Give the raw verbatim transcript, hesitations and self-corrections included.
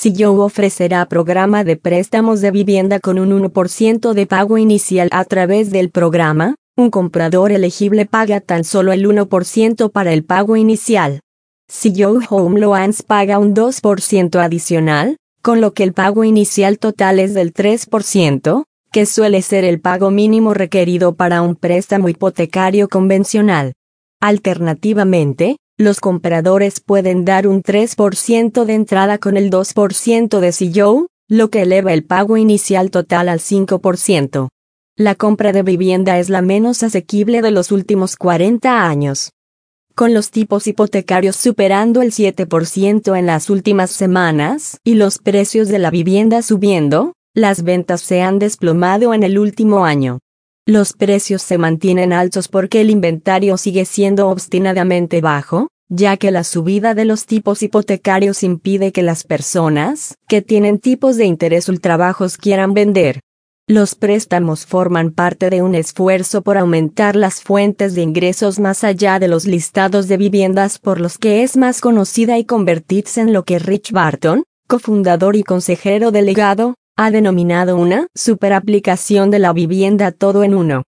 Zillow ofrecerá programa de préstamos de vivienda con un uno por ciento de pago inicial a través del programa. Un comprador elegible paga tan solo el uno por ciento para el pago inicial. Zillow Home Loans paga un dos por ciento adicional, con lo que el pago inicial total es del tres por ciento, que suele ser el pago mínimo requerido para un préstamo hipotecario convencional. Alternativamente, los compradores pueden dar un tres por ciento de entrada con el dos por ciento de Zillow, lo que eleva el pago inicial total al cinco por ciento. La compra de vivienda es la menos asequible de los últimos cuarenta años. Con los tipos hipotecarios superando el siete por ciento en las últimas semanas y los precios de la vivienda subiendo, las ventas se han desplomado en el último año. Los precios se mantienen altos porque el inventario sigue siendo obstinadamente bajo, ya que la subida de los tipos hipotecarios impide que las personas que tienen tipos de interés ultrabajos quieran vender. Los préstamos forman parte de un esfuerzo por aumentar las fuentes de ingresos más allá de los listados de viviendas por los que es más conocida y convertirse en lo que Rich Barton, cofundador y consejero delegado, ha denominado una superaplicación de la vivienda todo en uno.